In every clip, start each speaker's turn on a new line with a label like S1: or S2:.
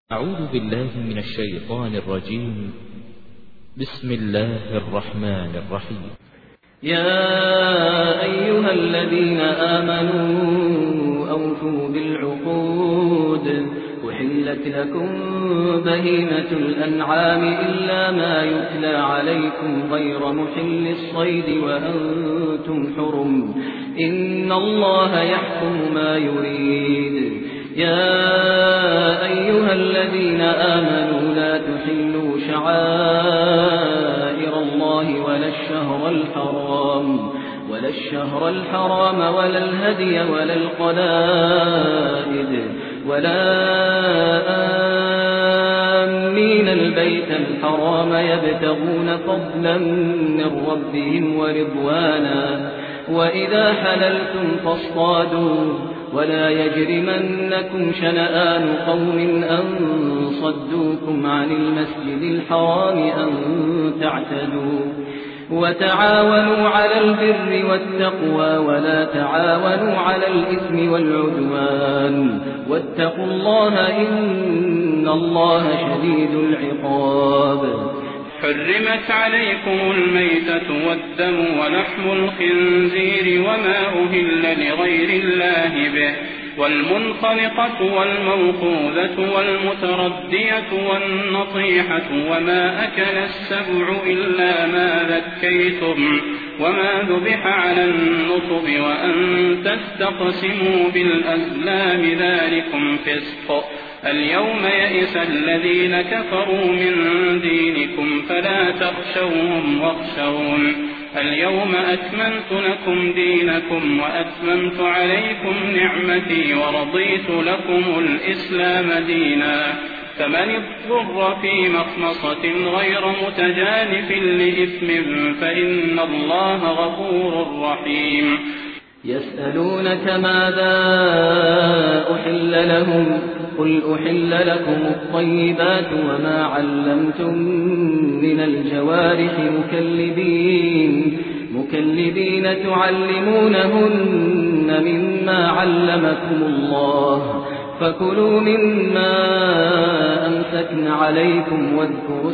S1: أعوذ بالله من الشيطان الرجيم. بسم الله الرحمن الرحيم.
S2: يا أيها الذين آمنوا أوفوا بالعقود أحلت لكم بهيمة الأنعام إلا ما يتلى عليكم غير محل الصيد وأنتم حرم إن الله يحكم ما يريد. يا أيها الذين آمنوا لا تحلوا شعائر الله ولا الشهر الحرام ولا الهدي ولا القلائد ولا آمين البيت الحرام يبتغون فضلا من ربهم ورضوانا وإذا حللتم فاصطادوا ولا يجرمنكم شنآن قوم أن صدوكم عن المسجد الحرام أن تعتدوا وتعاونوا على البر والتقوى ولا تعاونوا على الإثم والعدوان واتقوا الله إن الله شديد العقاب.
S3: حرمت عليكم الميتة والدم ولحم الخنزير وما أهل لغير الله به والمنخنقة والموقوذة والمتردية والنطيحة وما أكل السبع إلا ما ذكيتم وما ذبح على النصب وأن تستقسموا بالأزلام ذلكم فسق. اليوم يئس الذين كفروا من دينكم فلا تخشوهم واخشون. اليوم أكملت لكم دينكم وأتممت عليكم نعمتي ورضيت لكم الإسلام دينا. فمن اضطر في مخمصة غير متجانف لإثم فإن الله غفور رحيم.
S2: يسألونك ماذا أحل لهم قل أحل لكم الطيبات وما علمتم من الجوارح مكلبين تعلمونهن مما علمكم الله فكلوا مما أمسكن عليكم واذكروا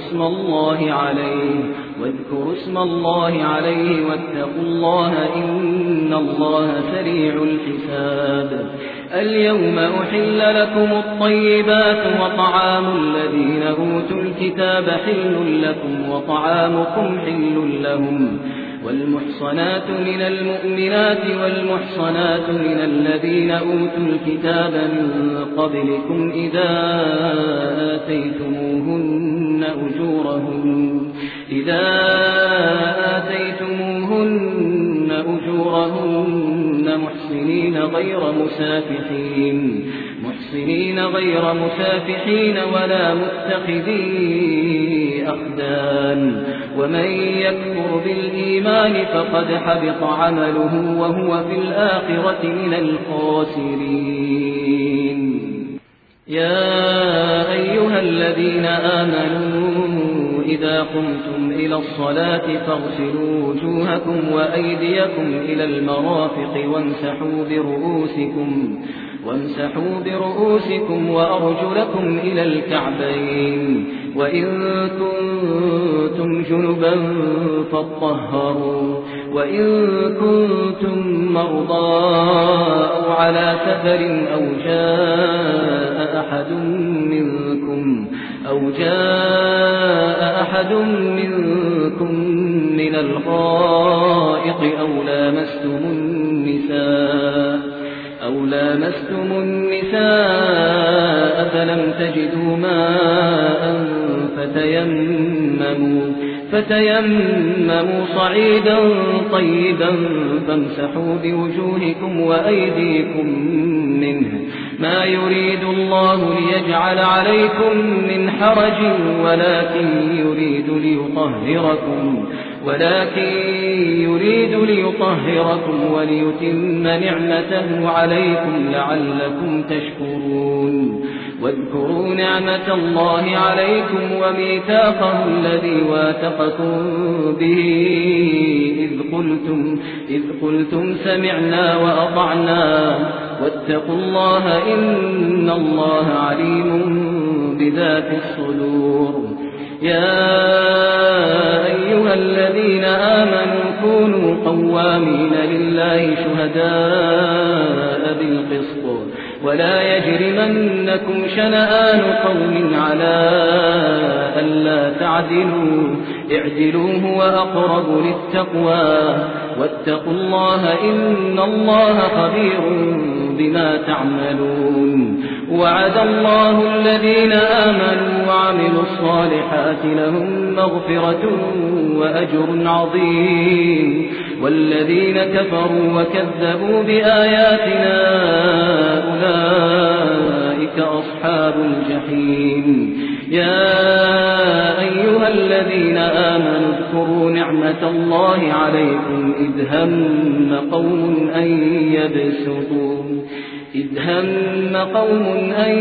S2: اسم الله عليه واتقوا الله إن الله سريع الحساب. اليوم أحل لكم الطيبات وطعام الذين أوتوا الكتاب حل لكم وطعامكم حل لهم والمحصنات من المؤمنات والمحصنات من الذين أوتوا الكتاب من قبلكم إذا آتيتموهن أجورهن محصنين غير مسافحين ولا متخذي أخدان ومن يكفر بالإيمان فقد حبط عمله وهو في الآخرة من الخاسرين. يا أيها الذين آمنوا إذا قمتم إلى الصلاة فاغسلوا وجوهكم وأيديكم إلى المرافق وامسحوا برؤوسكم وأرجلكم إلى الكعبين وإن كنتم جنبا فاطهروا وإن كنتم مرضى أو على سفر أو جاء أحد منكم من الغائط أو لامستم النساء فلم تجدوا ماء فتيمموا صعيدا طيبا فامسحوا بوجوهكم وأيديكم منه ما يريد الله ليجعل عليكم من حرج ولكن يريد ليطهركم وليتم نعمته عليكم لعلكم تشكرون. واذكروا نعمة الله عليكم وميثاقه الذي واثقكم به إذ قلتم سمعنا وأطعنا واتقوا الله إن الله عليم بذات الصدور. يا أيها الذين آمنوا كونوا قوامين لله شهداء بالقسط ولا يجرمنكم شنآن قوم على ألا تعدلوا اعدلوا هو أقرب للتقوى واتقوا الله إن الله خبير بما تعملون. وعد الله الذين آمنوا وعملوا الصالحات لهم مغفرة وأجر عظيم والذين كفروا وكذبوا بآياتنا أولئك أصحاب الجحيم. يا أيها الذين آمنوا اذكروا نعمة الله عليكم إذ هم قوم أن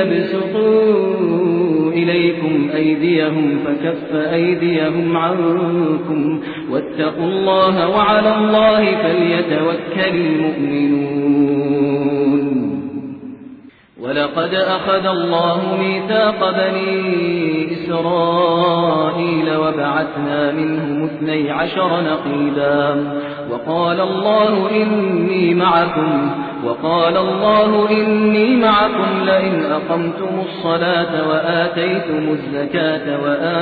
S2: يبسطوا إليكم أيديهم فكف أيديهم عنكم واتقوا الله وعلى الله فليتوكل المؤمنون. ولقد أخذ الله ميثاق بني إسرائيل وبعثنا منهم 12 نقيبا وقال الله إني معكم لئن أقمتم الصلاة وآتيتم الزكاة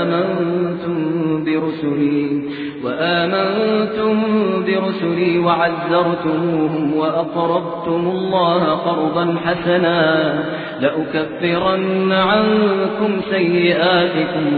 S2: وآمنتم برسلي وعزرتموهم وأقرضتم الله قرضا حسنا لأكفرن عنكم سيئاتكم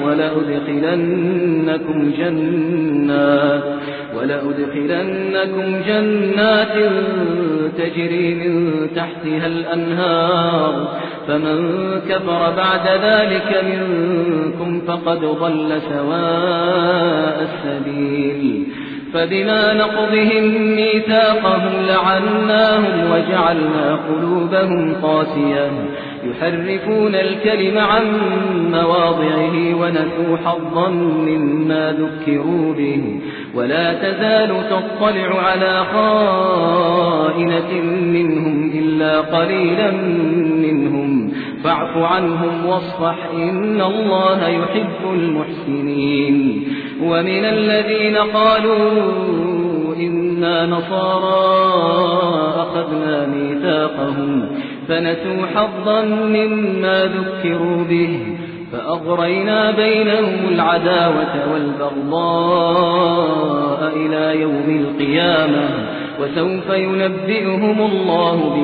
S2: ولأدخلنكم جنات تجري من تحتها الأنهار فمن كفر بعد ذلك منكم فقد ضل سواء السبيل. فبما نقضهم ميثاقهم لعناهم وجعلنا قلوبهم قاسية يحرفون الكلم عن مواضعه ونسوا حظا مما ذكروا به ولا تزال تطلع على خائنة منهم إلا قليلا منهم فاعف عنهم واصفح إن الله يحب المحسنين. ومن الذين قالوا إنا نصارى أخذنا ميثاقهم فنسوا حظا مما ذكروا به فأغرينا بينهم العداوة والبغضاء إلى يوم القيامة وسوف ينبئهم الله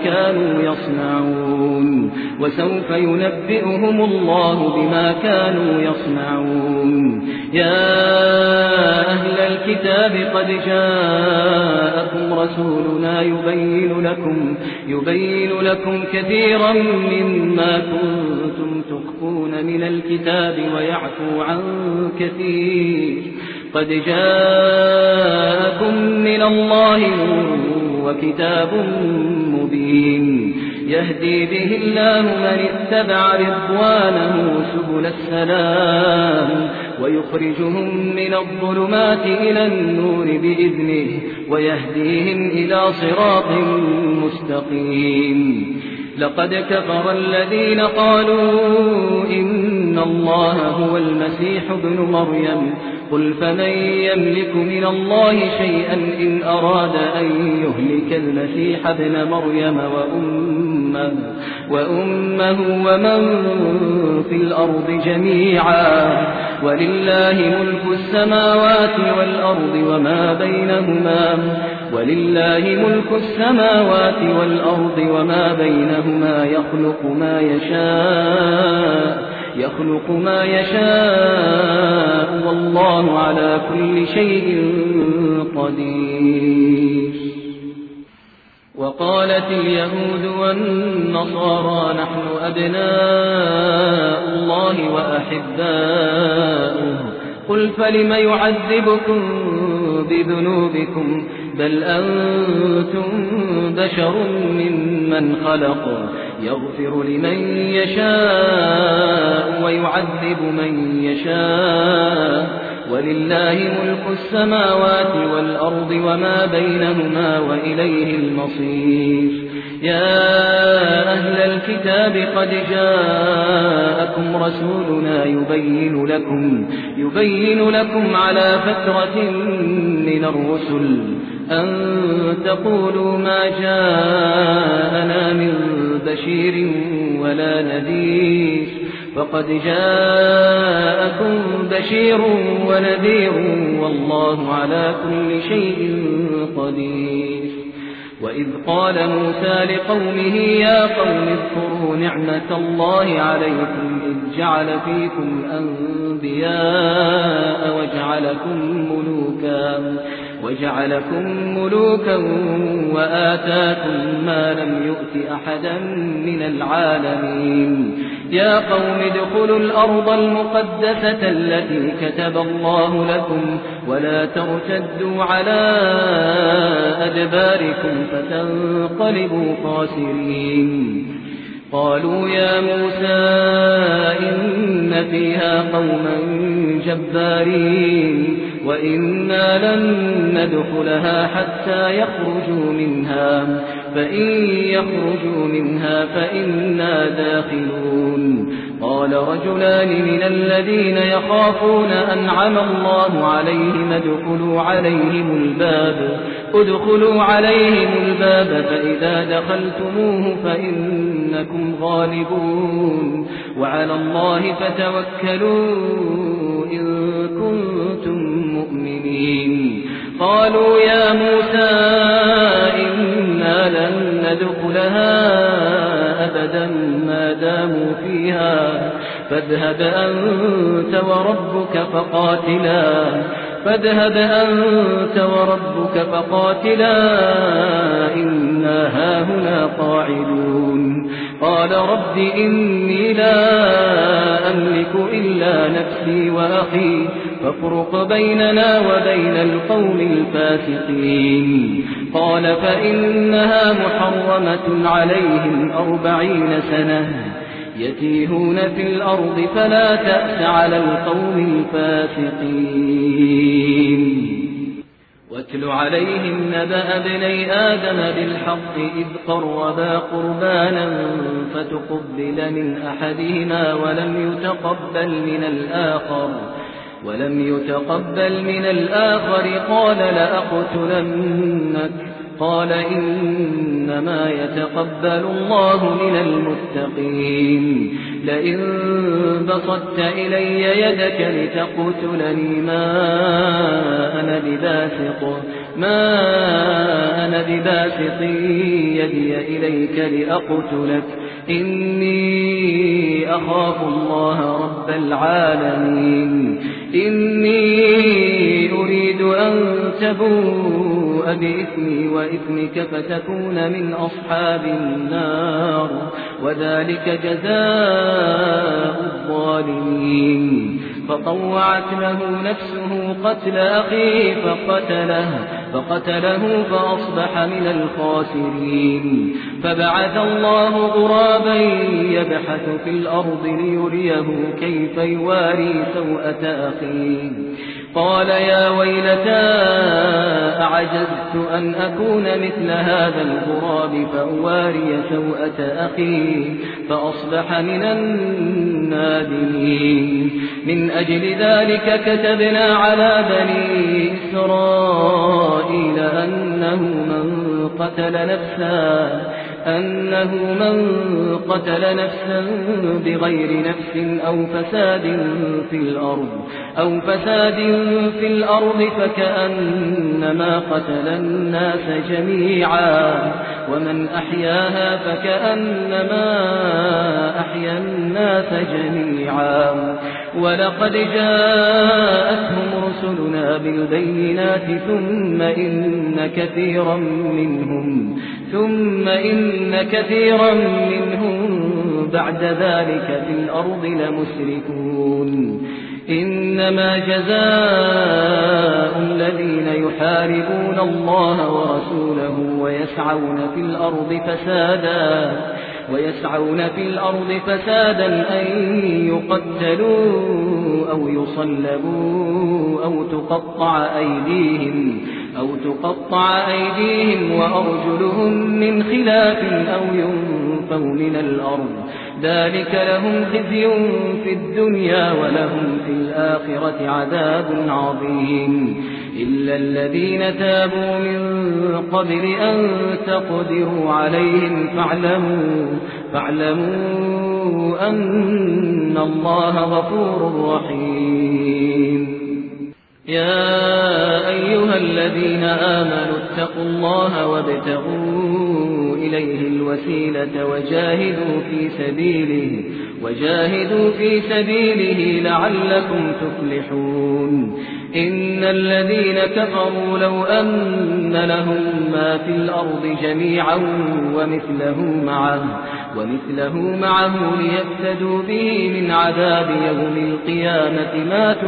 S2: بما كانوا يصنعون. يا أهل الكتاب قد جاءكم رسولنا يبين لكم كثيرا مما كنتم تخفون من الكتاب ويعفو عن كثير. قد جاءكم من الله نور وكتاب مبين يهدي به الله من اتبع رضوانه سبل السلام ويخرجهم من الظلمات إلى النور بإذنه ويهديهم إلى صراط مستقيم. لقد كفر الذين قالوا إن الله هو المسيح ابن مريم قل فمن يملك من الله شيئا إن أراد أن يهلك المسيح ابن مريم وأمه ومن في الأرض جميعا ولله ملك السماوات والأرض وما بينهما يخلق ما يشاء والله على كل شيء قدير. وقالت اليهود والنصارى نحن أبناء الله وأحباؤه قل فلم يعذبكم بذنوبكم بل أنتم بشر ممن خلق يغفر لمن يشاء ويعذب من يشاء ولله ملك السماوات والأرض وما بينهما وإليه المصير. يا أهل الكتاب قد جاءكم رسولنا يبين لكم على فترة من الرسل أن تقولوا ما جاءنا من بشير ولا نذير فقد جاءكم بشير ونذير والله على كل شيء قدير. وإذ قال موسى لقومه يا قوم اذكروا نعمة الله عليكم إذ جعل فيكم أنبياء وجعلكم ملوكا وآتاكم ما لم يؤت أحدا من العالمين. يا قوم ادخلوا الأرض المقدسة التي كتب الله لكم ولا ترتدوا على أدباركم فتنقلبوا خاسرين. قالوا يا موسى إن فيها قوما جبارين وإنا لن ندخلها حتى يخرجوا منها فإن يخرجوا منها فإنا داخلون. قال رجلان من الذين يخافون أنعم الله عليهم ادخلوا عليهم الباب فإذا دخلتموه فإنكم غالبون وعلى الله فتوكلوا إن كنتم مؤمنين. قالوا يا موسى إنا لن ندخلها أبدا ما داموا فيها فاذهب أنت وربك فقاتلا إنا هاهنا قاعدون. قال رب إني لا أملك إلا نفسي وأخي فافرق بيننا وبين القوم الفاسقين. قال فإنها محرمة عليهم 40 سنة يتيهون في الأرض فلا تأس على القوم الفاسقين. واتل عليهم نبأ ابني آدم بالحق إذ قربا قربانا فتقبل من أحدهما ولم يتقبل من الآخر قال لأقتلنك قال إنما يتقبل الله من المتقين. لئن بسطت إلي يدك لتقتلني ما أنا بباسط يدي إليك لأقتلك إني أخاف الله رب العالمين. إني أريد أن تبوء بإثمي وإثمك فتكون من أصحاب النار وذلك جزاء الظالمين. فطوعت له نفسه قتل أخيه فقتله فأصبح من الخاسرين. فبعث الله غرابا يبحث في الأرض ليريه كيف يواري سوءة أخيه. قال يا ويلتى أعجزت أن أكون مثل هذا الغراب فأواري سوءة أخي فأصبح من النادمين. من أجل ذلك كتبنا على بني إسرائيل أنه من قتل نفسا بغير نفس أو فساد في الأرض فكأنما قتل الناس جميعا ومن أحياها فكأنما أحيا الناس جميعا. ولقد جاءتهم رسلنا بالبينات ثم إن كثيرا منهم بعد ذلك في الأرض لمسرفون. إنما جزاء الذين يحاربون الله ورسوله ويسعون في الأرض فسادا أن يقتلوا أو يصلبوا أو تقطع أيديهم وأرجلهم من خلاف أو ينفوا من الأرض ذلك لهم خزي في الدنيا ولهم في الآخرة عذاب عظيم إلا الذين تابوا من قبل أن تقدروا عليهم فاعلموا أن الله غفور رحيم يا أيها الذين آمنوا اتقوا الله وابتغوا إليه الوسيلة وجاهدوا في سبيله لعلكم تفلحون إن الذين كفروا لو أن لهم ما في الأرض جميعا ومثله معه ليفتدوا به من عذاب يوم القيامة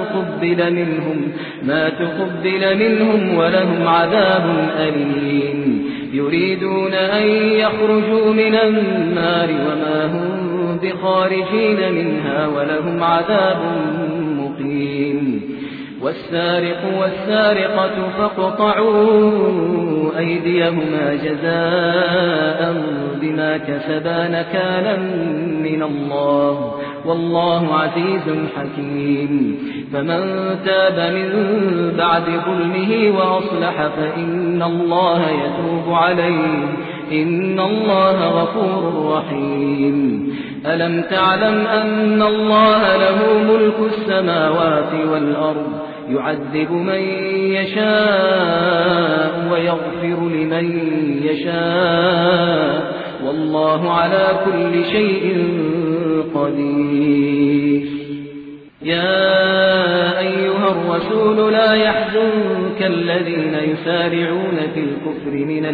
S2: ما تقبل منهم ولهم عذاب أليم يريدون أن يخرجوا من النار وما هم بخارجين منها ولهم عذاب مقيم والسارق والسارقة فاقطعوا أيديهما جزاء بما كسبا نكالا من الله والله عزيز حكيم فمن تاب من بعد ظلمه وأصلح فإن الله يتوب عليه إن الله غفور رحيم ألم تعلم أن الله له ملك السماوات والأرض يعذب من يشاء ويغفر لمن يشاء والله على كل شيء قدير يا أيها الرسول لا يحزنك الذين يسارعون في الكفر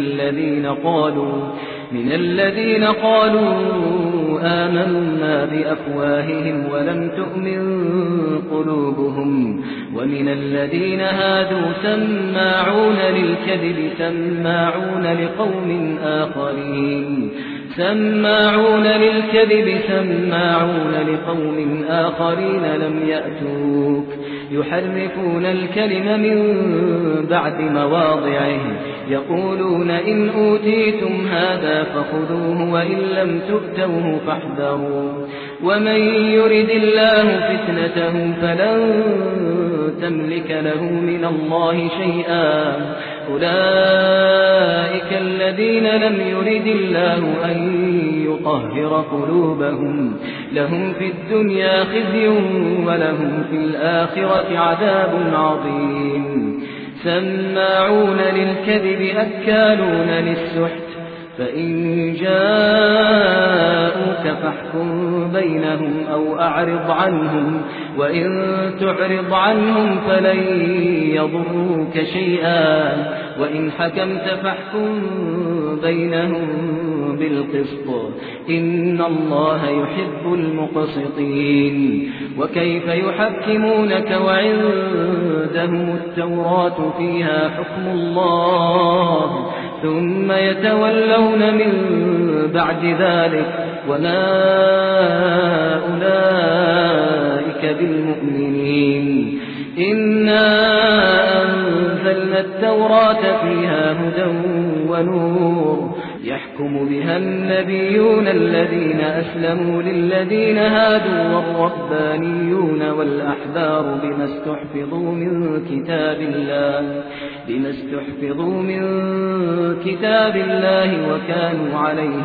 S2: من الذين قالوا آمنا بأفواههم ولم تؤمن قلوبهم ومن الذين هادوا سماعون للكذب سماعون لقوم آخرين لم يأتوك يحرفون الكلم من بعد مواضعه يقولون إن أوتيتم هذا فخذوه وإن لم تؤتوه فاحذروا ومن يرد الله فتنته فلن تملك له من الله شيئا أولئك الذين لم يرد الله أن يطهر قلوبهم لهم في الدنيا خزي ولهم في الآخرة عذاب عظيم سماعون للكذب أكالون للسحت فإن جاءوك فاحكم بينهم أو أعرض عنهم وإن تعرض عنهم فلن يضروك شيئا وإن حكمت فاحكم بينهم بالقسط إن الله يحب المقسطين وكيف يحكمونك وعندهم التوراة فيها حكم الله ثم يتولون من بعد ذلك وما أولئك بالمؤمنين إنا أنزلنا التوراة فيها هدى ونور يحكم بها النبيون الذين أسلموا للذين هادوا والربانيون والأحبار بما استحفظوا من كتاب الله وكانوا عليه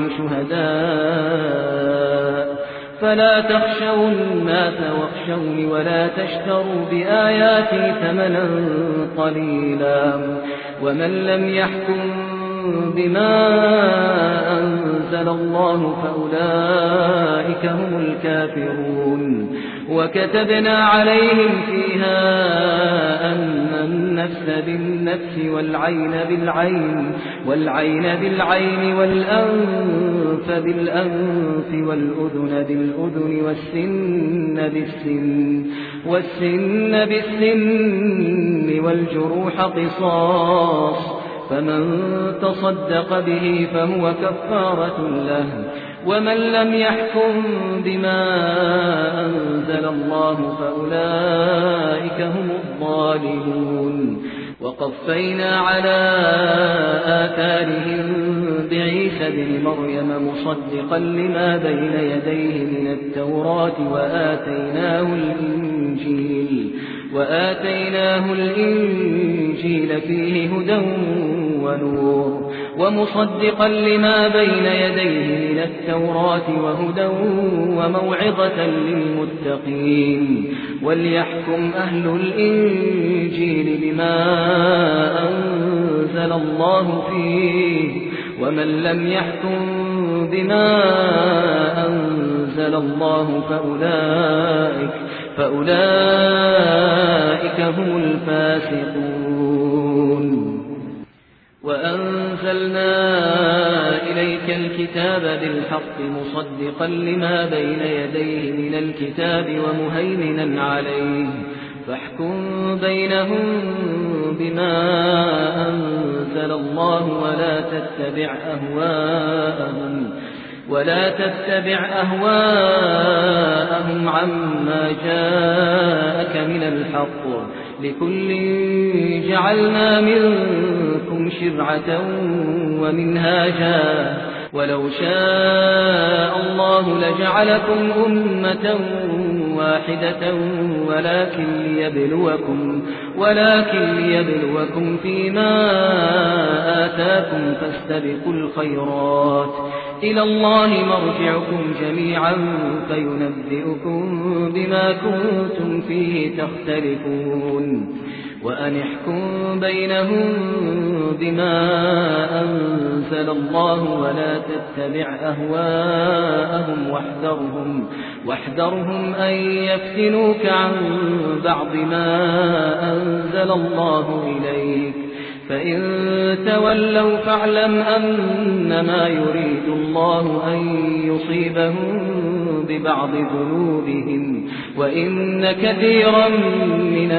S2: شهداء فلا تخشوا الناس واخشوني ولا تشتروا بآياتي ثمنا قليلا ومن لم يحكم بما أنزل الله فأولئك هم الكافرون وكتبنا عليهم فيها أن النفس بالنفس والعين بالعين والأنف بالأنف والأذن بالأذن والسن بالسن والجروح قصاص فمن تصدق به فهو كفارة له ومن لم يحكم بما أنزل الله فأولئك هم الظالمون وقفينا على آثارهم بعيسى عيسى ابن مريم مصدقا لما بين يديه من التوراة وآتيناه الإنجيل فيه هدى ونور ومصدقا لما بين يديه من التوراة وهدى وموعظة للمتقين وليحكم أهل الإنجيل بما أنزل الله فيه ومن لم يحكم بما أنزل الله فأولئك هم الفاسقون وأنزلنا إليك الكتاب بالحق مصدقا لما بين يديه من الكتاب ومهيمنا عليه فاحكم بينهم بما أنزل الله ولا تتبع أهواءهم عما جاءك من الحق لكل جعلنا منكم شرعة ومنهاجا ولو شاء الله لجعلكم أمة واحدة ولكن ليبلوكم فيما آتاكم فاستبقوا الخيرات إلى الله مرجعكم جميعا فينبئكم بما كنتم فيه تختلفون وأن احكم بينهم بما أنزل الله ولا تتبع أهواءهم واحذرهم أن يفتنوك عن بعض ما أنزل الله إليك فإن تولوا فاعلم أنما يريد الله أن يصيبهم ببعض ذنوبهم وإن كثيرا من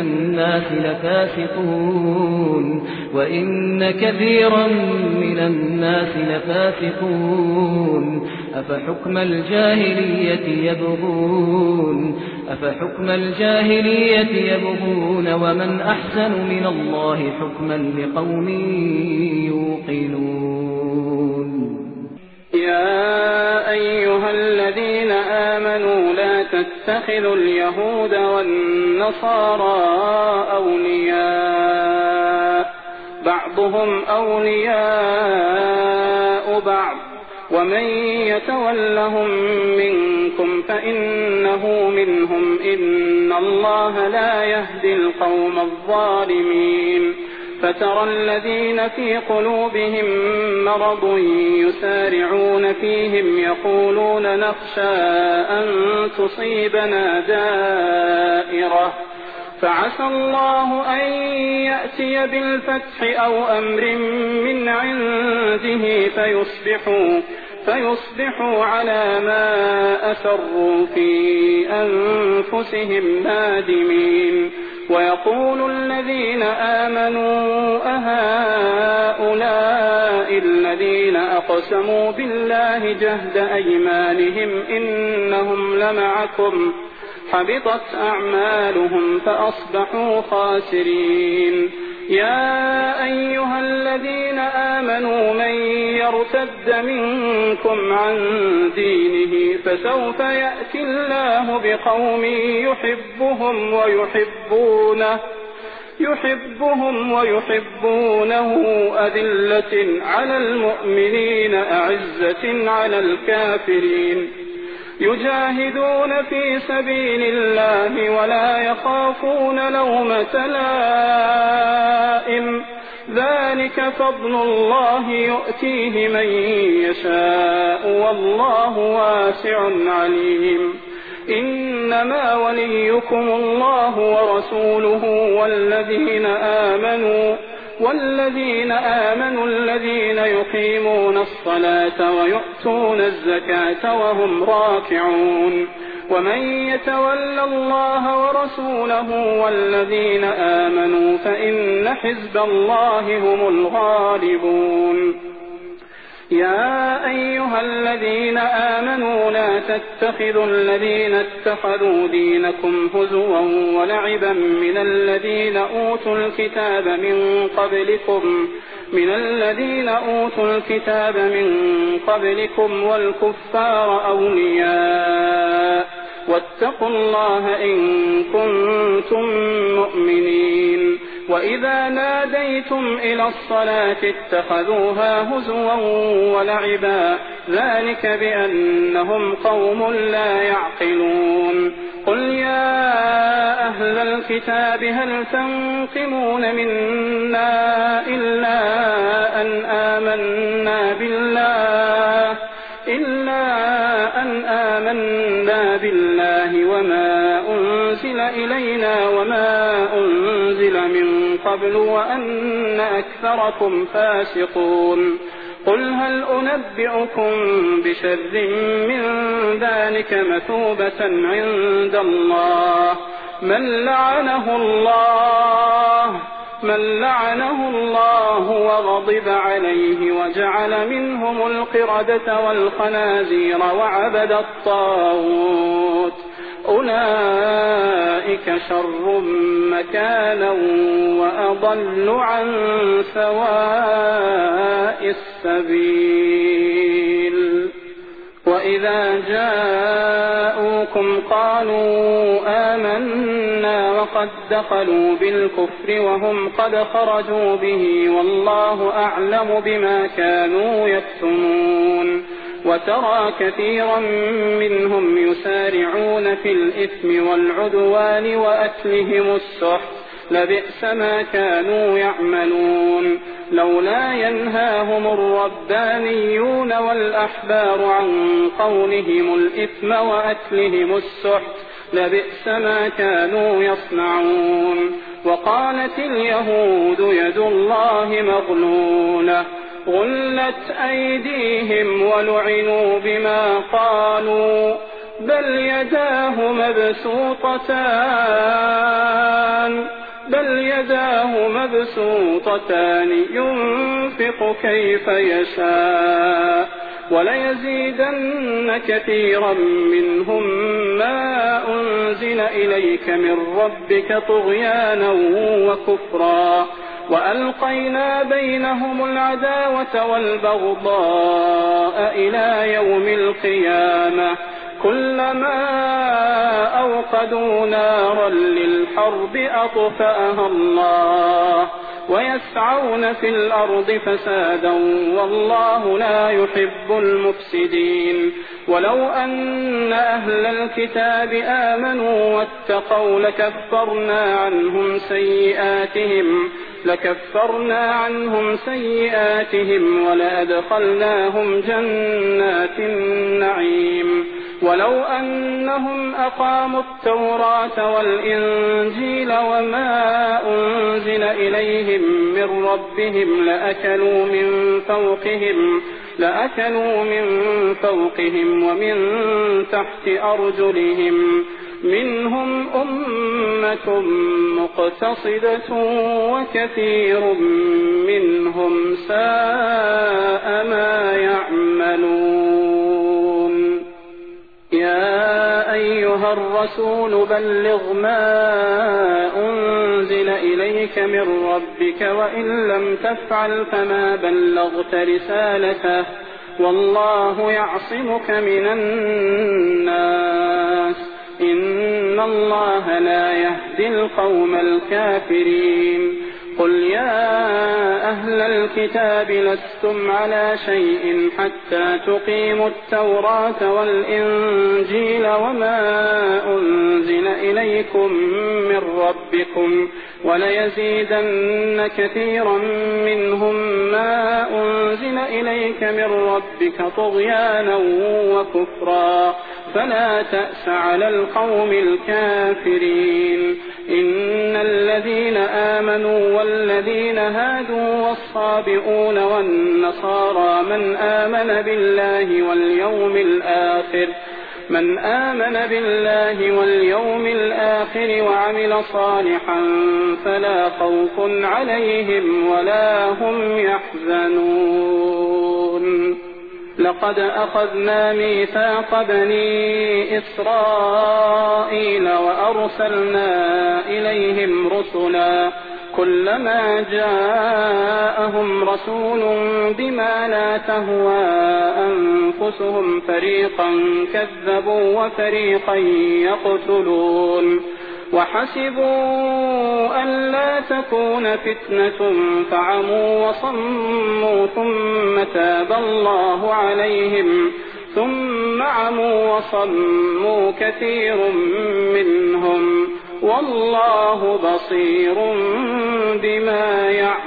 S2: الناس لفاسقون أفحكم الجاهلية يبغون ومن أحسن من الله حكما لقوم يوقنون
S3: يا أيها الذين آمنوا لا تتخذوا اليهود والنصارى أولياء بعضهم أولياء بعض ومن يتولهم منكم فإنه منهم إن الله لا يهدي القوم الظالمين فترى الذين في قلوبهم مرض يسارعون فيهم يقولون نخشى أن تصيبنا دائرة فعسى الله أن يأتي بالفتح أو أمر من عنده فيصبحوا على ما أسروا في أنفسهم نادمين ويقول الذين آمنوا أهؤلاء الذين أقسموا بالله جهد أيمانهم إنهم لمعكم حبطت أعمالهم فأصبحوا خاسرين يا أيها الذين آمنوا من يرتد منكم عن دينه فسوف يأتي الله بقوم يحبهم ويحبونه أذلة على المؤمنين أعزة على الكافرين يجاهدون في سبيل الله ولا يخافون لومة لائم ذلك فضل الله يؤتيه من يشاء والله واسع عليم إنما وليكم الله ورسوله والذين آمنوا الذين يقيمون الصلاة ويؤتون الزكاة وهم راكعون ومن يتول الله ورسوله والذين آمنوا فإن حزب الله هم الغالبون يا أيها الذين آمنوا لا تتخذوا الذين اتخذوا دينكم هزوا ولعبا من الذين أوتوا الكتاب من قبلكم والكفار أولياء واتقوا الله إن كنتم مؤمنين. وإذا ناديتم إلى الصلاة اتخذوها هزوا ولعبا ذلك بأنهم قوم لا يعقلون. قل يا أهل الكتاب هل تنقمون منا إلا أن آمنا بالله وما أنزل إلينا وما أنزل من قبل وأن أكثركم فاسقون. قل هل أنبئكم بشر من ذلك مثوبة عند الله من لعنه الله وغضب عليه وجعل منهم القردة والخنازير وعبد الطاغوت أولئك شر مكانا وأضل عن سواء السبيل. وإذا جاءوكم قالوا آمنا وقد دخلوا بالكفر وهم قد خرجوا به والله أعلم بما كانوا يكتمون. وترى كثيرا منهم يسارعون في الإثم والعدوان وأكلهم السحت لبئس ما كانوا يعملون. لولا ينهاهم الربانيون والأحبار عن قولهم الإثم وأكلهم السحت لبئس ما كانوا يصنعون. وقالت اليهود يد الله مغلولة غلت أيديهم ولعنوا بما قالوا بل يداه مبسوطتان ينفق كيف يشاء وليزيدن كثيرا منهم ما أنزل إليك من ربك طغيانا وكفرا وألقينا بينهم العداوة والبغضاء إلى يوم القيامة كلما أوقدوا نارا للحرب أطفأها الله ويسعون في الأرض فسادا والله لا يحب المفسدين. ولو أن أهل الكتاب آمنوا واتقوا لكفرنا عنهم سيئاتهم ولأدخلناهم جنات النعيم. ولو أنهم أقاموا التوراة والإنجيل وما أنزل إليهم من ربهم لأكلوا من فوقهم ومن تحت أرجلهم منهم أمة مقتصدة وكثير منهم ساء ما يعملون. يا أيها الرسول بلغ ما أنزل إليك من ربك وإن لم تفعل فما بلغت رسالته والله يعصمك من الناس إن الله لا يهدي القوم الكافرين. قل يا أهل الكتاب لستم على شيء حتى تقيموا التوراة والإنجيل وما أنزل إليكم من ربكم وليزيدن كثيرا منهم ما أنزل إليك من ربك طغيانا وكفرا فلا تأس على القوم الكافرين. إن الذين آمنوا والذين هادوا والصابئون والنصارى من آمن بالله واليوم الآخر وعمل صالحا فلا خوف عليهم ولا هم يحزنون. يعملون لقد أخذنا ميثاق بني إسرائيل وأرسلنا إليهم رسلا كلما جاءهم رسول بما لا تهوى أنفسهم فريقا كذبوا وفريقا يقتلون وحسبوا ألا تكون فتنة فعموا وصموا ثم تاب الله عليهم ثم عموا وصموا كثير منهم والله بصير بما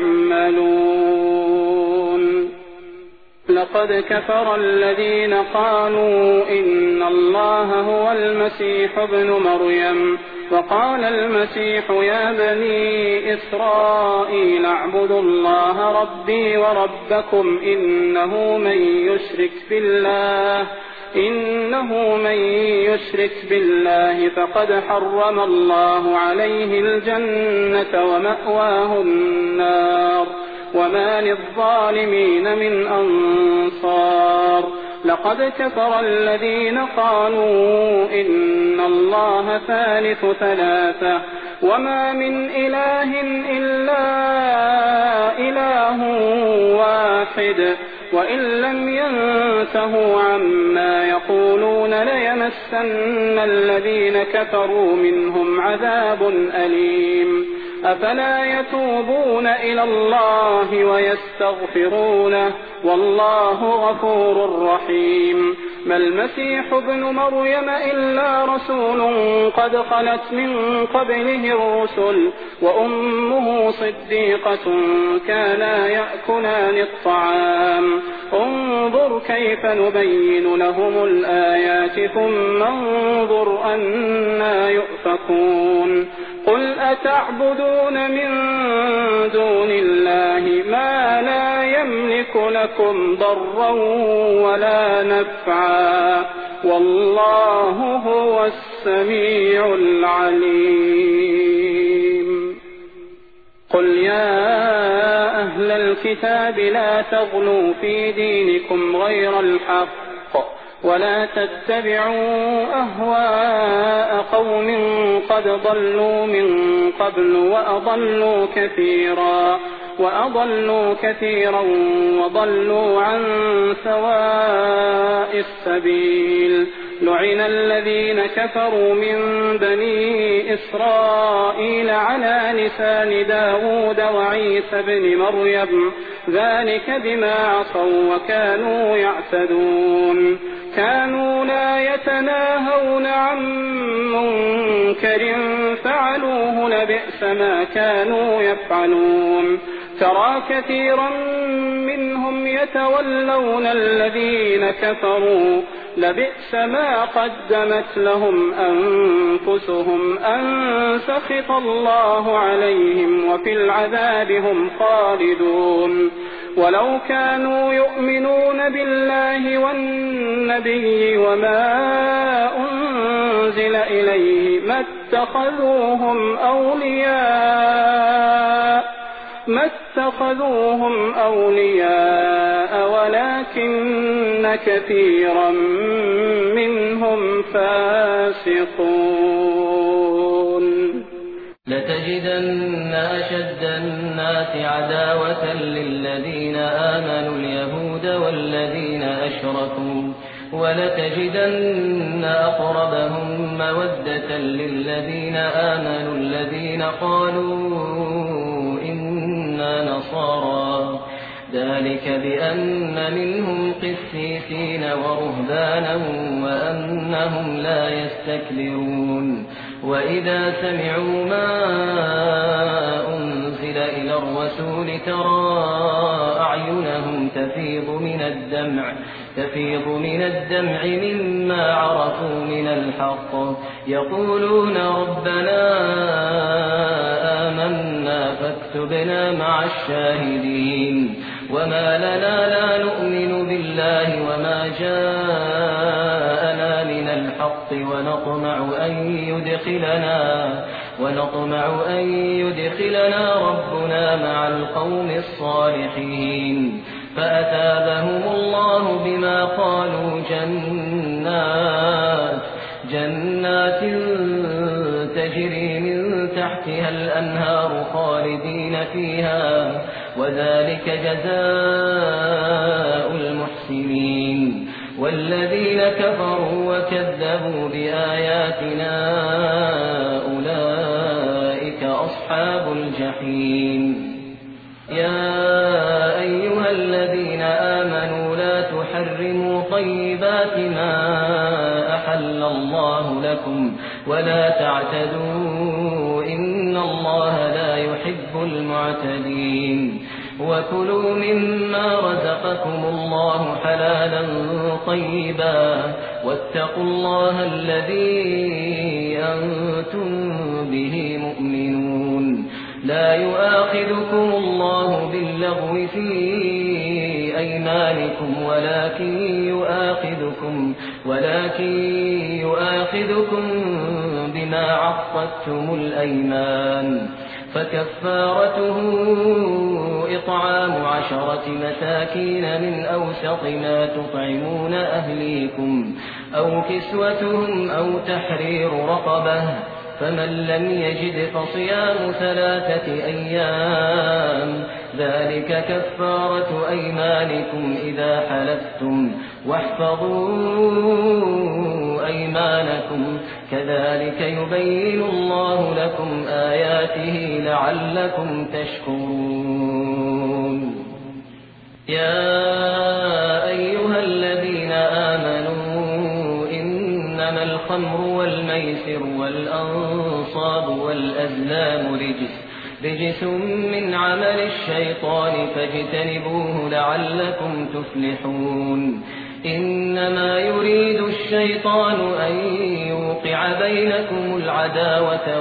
S3: يعملون لقد كفر الذين قالوا إن الله هو المسيح ابن مريم وقال المسيح يا بني إسرائيل اعبدوا الله ربي وربكم إنه من يشرك بالله فقد حرم الله عليه الجنة ومأواه النار وما للظالمين من أنصار لقد كفر الذين قالوا إن الله ثالث ثلاثة وما من إله إلا إله واحد وإن لم ينتهوا عما يقولون ليمسن الذين كفروا منهم عذاب أليم أفلا يتوبون إلى الله ويستغفرونه والله غفور رحيم ما المسيح ابن مريم إلا رسول قد خلت من قبله الرسل وأمه صديقة كانا يأكلان الطعام انظر كيف نبين لهم الآيات ثم انظر أنا يؤفكون قل أتعبدون من دون الله ما لا يملك لكم ضرا ولا نفعا والله هو السميع العليم قل يا أهل الكتاب لا تغلوا في دينكم غير الحق ولا تتبعوا أهواء قوم قد ضلوا من قبل وأضلوا كثيرا وضلوا عن سواء السبيل لعن الذين كفروا من بني إسرائيل على لسان داود وعيسى بن مريم ذلك بما عصوا وكانوا يعتدون كانوا لا يتناهون عن منكر فعلوه لبئس ما كانوا يفعلون ترى كثيرا منهم يتولون الذين كفروا لبئس ما قدمت لهم أنفسهم أن سخط الله عليهم وفي العذاب هم خالدون ولو كانوا يؤمنون بالله والنبي وما أنزل إليه ما اتخذوهم أولياء ولكن كثيرا منهم فاسقون
S2: لتجدن أشد الناس عداوة للذين آمنوا اليهود والذين أشركوا ولتجدن أقربهم مودة للذين آمنوا الذين قالوا إنا نصارى ذلك بأن منهم قسيسين ورهبانا وأنهم لا يستكبرون وإذا سمعوا ما أنزل إلى الرسول ترى أعينهم تفيض من الدمع مما عرفوا من الحق يقولون ربنا آمنا فاكتبنا مع الشاهدين وما لنا لا نؤمن بالله وما جاءنا من الحق ونطمع أن يدخلنا ربنا مع القوم الصالحين فأثابهم الله بما قالوا جنات تجري من تحتها الأنهار خالدين فيها، وذلك جزاء المحسنين. والذين كفروا وكذبوا بآياتنا أولئك أصحاب الجحيم. يا أيها الذين آمنوا لا تحرموا طيبات ما أحل الله لكم ولا تعتدوا إن الله لا يحب المعتدين. وكلوا مما رزقكم الله حلالا طيبا واتقوا الله الذي أنتم به مؤمنون. لا يؤاخذكم الله باللغو في أيمانكم ولكن يؤاخذكم بما عقدتم الأيمان. فكفارته إطعام 10 مساكين من أوسط ما تطعمون أهليكم أو كسوتهم أو تحرير رقبة، فمن لم يجد فصيام 3 أيام، ذلك كفارة أيمانكم إذا حلفتم، واحفظوا أيمانكم، كذلك يبين الله لكم آياته لعلكم تشكرون. يا أيها الذين آمنوا إنما الخمر والميسر والأنصاب والأزلام رجس من عمل الشيطان فاجتنبوه لعلكم تفلحون. إنما يريد الشيطان أن يوقع بينكم العداوة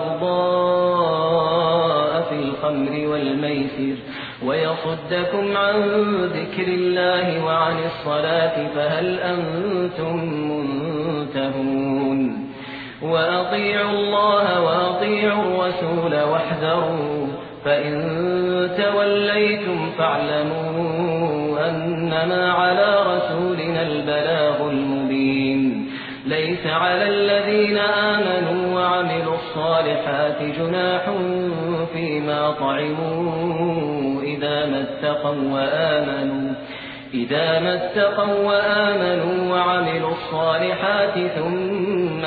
S2: والبغضاء في الخمر والميسر ويصدكم عن ذكر الله وعن الصلاة، فهل أنتم منتهون؟ وأطيعوا الله وأطيعوا الرسول واحذروا، فإن توليتم فاعلموا أنما على رسولنا البلاغ المبين. ليس على الذين آمنوا وعملوا الصالحات جناح فيما طعموا إذا ما اتقوا وآمنوا وعملوا الصالحات ثم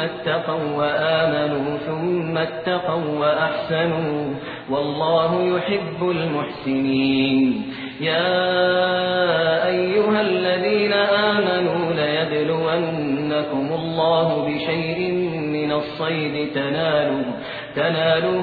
S2: اتقوا وأحسنوا، والله يحب المحسنين. يا أيها الذين آمنوا ليبلونكم الله بشيء من الصيد تناله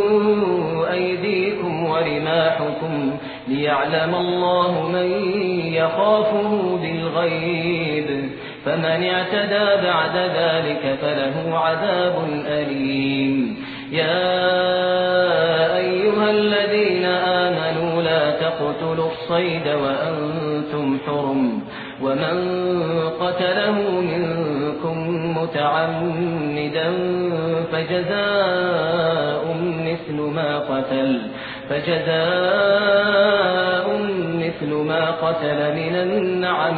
S2: أيديكم ورماحكم، ليعلم الله من يخافه بالغيب، فمن اعتدى بعد ذلك فله عذاب أليم. يا أيها الذين آمنوا لا تقتلوا الصيد وأنتم حرم، ومن قتله منكم متعمدا فجزاء مثل ما قتل من النعم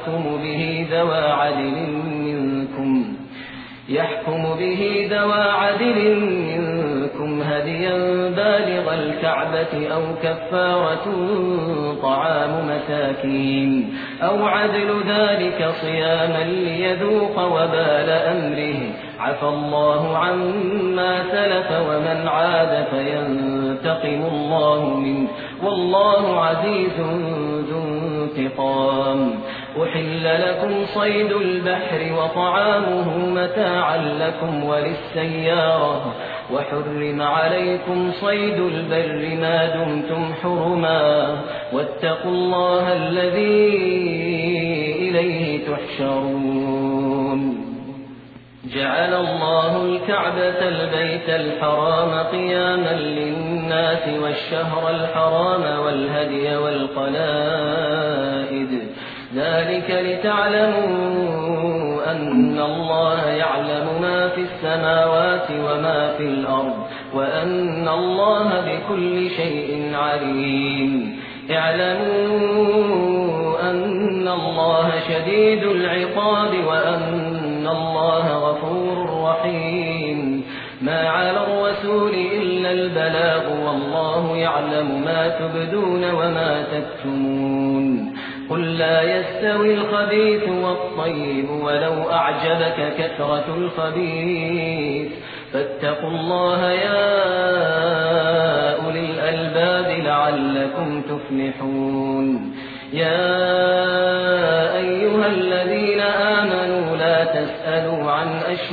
S2: يحكم به ذوى عدل منكم هديا بالغ الكعبة أو كفارة طعام مساكين أو عدل ذلك صياما ليذوق وبال أمره، عفى الله عما سلف ومن عاد فينتقم الله منه، والله عزيز ذو انتقام. أحل لكم صيد البحر وطعامه متاعا لكم وللسيارة، وحرم عليكم صيد البر ما دمتم حرما، واتقوا الله الذي إليه تحشرون. جعل الله الكعبة البيت الحرام قياما للناس والشهر الحرام والهدي والقلائد، ذلك لتعلموا أن الله يعلم ما في السماوات وما في الأرض، وأن الله بكل شيء عليم. اعلموا أن الله شديد العقاب وأن الله غفور رحيم. ما على الرسول إلا البلاغ والله يعلم ما تبدون وما تكتمون. قل لا يستوي الخبيث والطيب ولو أعجبك كثرة الخبيث فاتقوا الله يا أولي الألباب لعلكم تفلحون. يا أيها الذين آمنوا لا تسألوا عن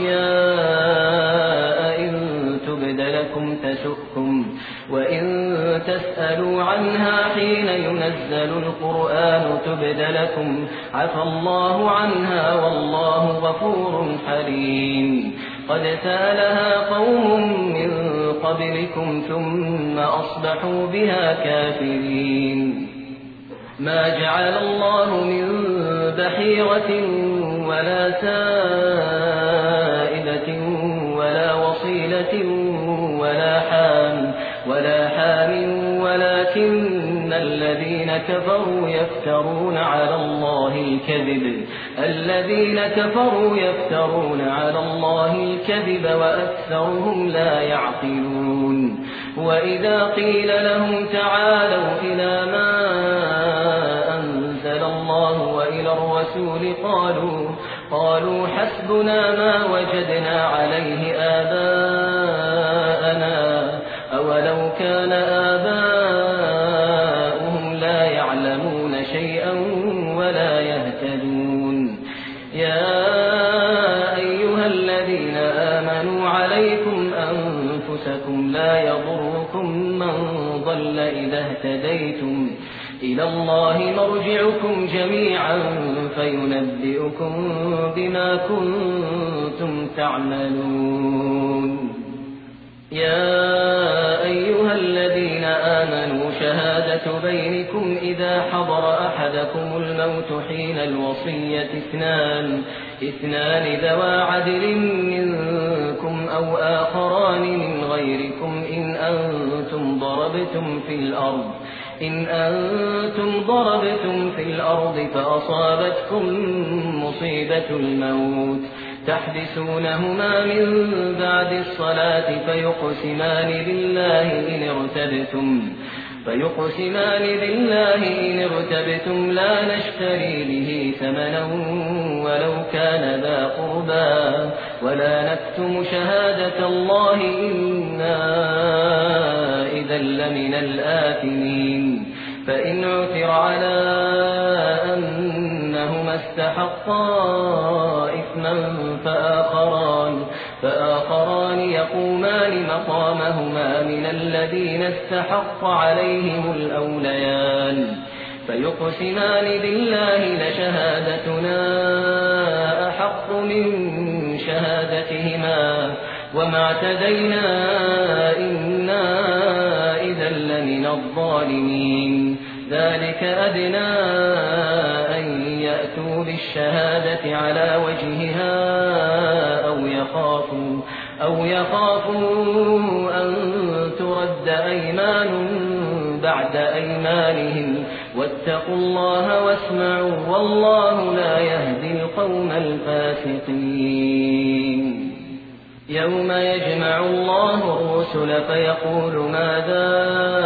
S2: أشياء إن تبد لكم تسؤكم وإن تسألوا عنها حين ينزل القرآن تبد لكم عفى الله عنها والله غفور حليم. قد سألها قوم من قبلكم ثم أصبحوا بها كافرين. ما جعل الله من بحيرة ولا سائبة ولا وصيلة ولا حام ولكن الذين كفروا يفترون على الله الكذب وأكثرهم لا يعقلون. وإذا قيل لهم تعالوا إلى ما أنزل الله وإلى الرسول قالوا حسبنا ما وجدنا عليه آباءنا أولو كان آباؤهم لا يعلمون شيئا ولا يهتدون. يا أيها الذين آمنوا عليكم أنفسكم لا يضركم من ضل إذا اهتديتم إلى الله مرجعكم جميعا فينبئكم بما كنتم تعملون. يا أيها الذين آمنوا شهادة بينكم إذا حضر أحدكم الموت حين الوصية اثنان ذوى عدل منكم أو آخران من غيركم إن أنتم ضربتم في الأرض فأصابتكم مصيبة الموت تحبسونهما من بعد الصلاة فيقسمان بالله إن ارتبتم لا نشتري به ثمنا ولو كان ذا قربى ولا نكتم شهادة الله إنا إذا لمن الآثمين. فإن عثر على أنهما استحقا إثما فآخران يقومان مقامهما من الذين استحق عليهم الأوليان فيقسمان بالله لشهادتنا أحق من شهادتهما وما اعتدينا إنا إذا لمن الظالمين. ذلك أدنى أن يأتوا بالشهادة على وجهها أو يخافوا أن ترد أيمان بعد أيمانهم واتقوا الله واسمعوا والله لا يهدي القوم الفاسقين. يوم يجمع الله الرسل فيقول ماذا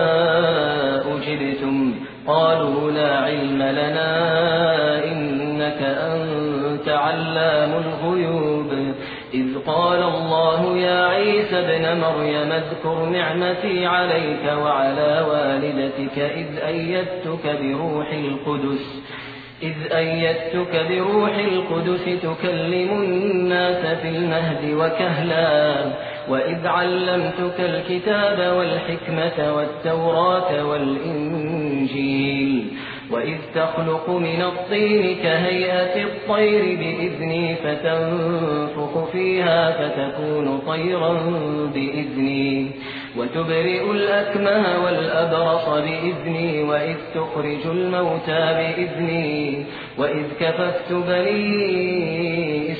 S2: أجبتم قالوا لا علم لنا إنك أنت علام الغيوب. إذ قال الله يا عيسى ابن مريم اذكر نعمتي عليك وعلى والدتك إذ أيدتك بروح القدس تكلم الناس في المهد وكهلا وإذ علمتك الكتاب والحكمة والتوراة والإنجيل وإذ تخلق من الطين كهيئة الطير بإذني فتنفخ فيها فتكون طيرا بإذني وتبرئ الأكمه والأبرص بإذني وإذ تخرج الموتى بإذني وإذ كففت بني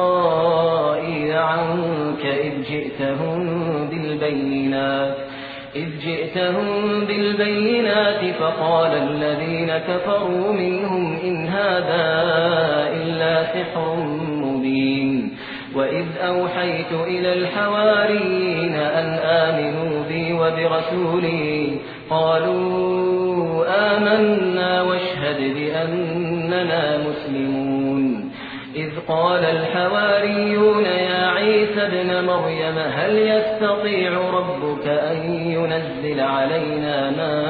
S2: إسرائيل عنك إذ جئتهم بالبينات إذ جئتهم بالبينات فقال الذين كفروا منهم إن هذا إلا سحر مبين وإذ أوحيت إلى الحواريين أن آمنوا بي وبرسولي قالوا آمنا واشهد بأننا مسلمون إذ قال الحواريون يا عيسى ابن مريم هل يستطيع ربك أن ينزل علينا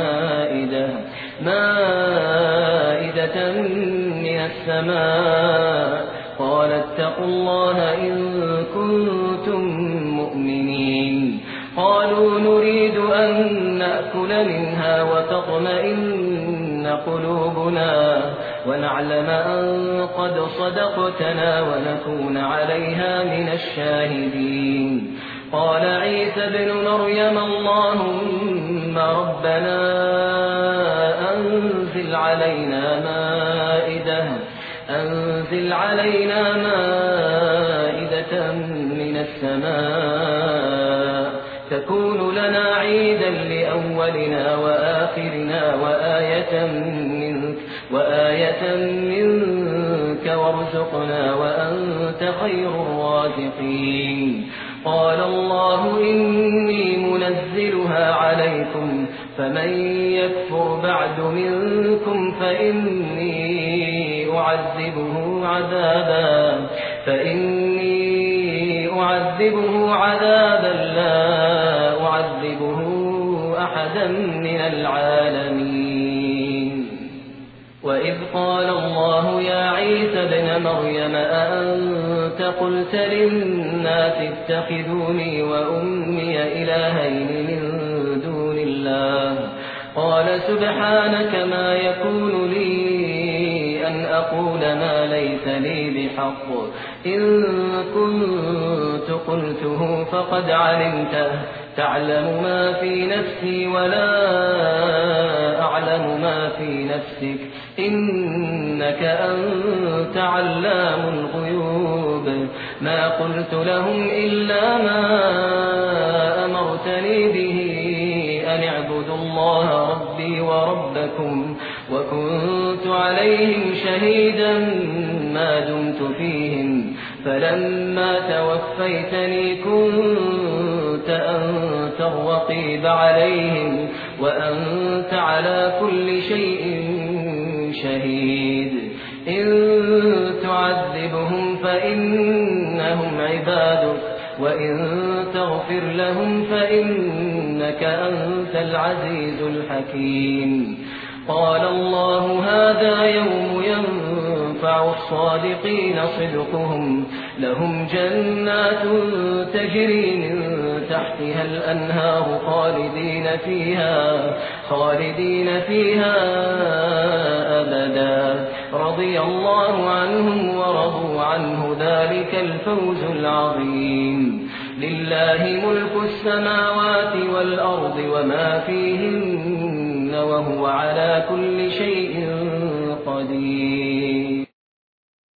S2: مائدة من السماء قال اتقوا الله إن كنتم مؤمنين قالوا نريد أن نأكل منها وتطمئن قلوبنا ونعلم أن قد صدقتنا ونكون عليها من الشاهدين قال عيسى ابن مريم اللهم ربنا أنزل علينا مائدة من السماء تكون لنا عيدا لأولنا وآخرنا وآية منك وارزقنا وأنت خير الرازقين قال الله إني منزلها عليكم فمن يكفر بعد منكم فإني أعذبه عذابا لا أعذبه أحدا من العالمين وإذ قال الله يا عيسى ابن مريم أأنت قلت للناس اتخذوني وأمي إلهين من دون الله قال سبحانك ما يكون لي أن أقول ما ليس لي بحق إن كنت قلته فقد علمته تعلم ما في نفسي ولا أعلم ما في نفسك إنك أنت علام الغيوب ما قلت لهم إلا ما أمرتني به أن اعبدوا الله ربي وربكم وكنت عليهم شهيدا ما دمت فيهم فلما توفيتني كنت أنت الرقيب عليهم وأنت على كل شيء شهيد إن تعذبهم فإنهم عبادك وإن تغفر لهم فإنك أنت العزيز الحكيم قال الله هذا يوم ينفع الصادقين صدقهم لهم جنات تجري من تحتها الأنهار خالدين فيها أبدا رضي الله عنهم ورضوا عنه ذلك الفوز العظيم لله ملك السماوات والأرض وما فيهن وهو على كل شيء قدير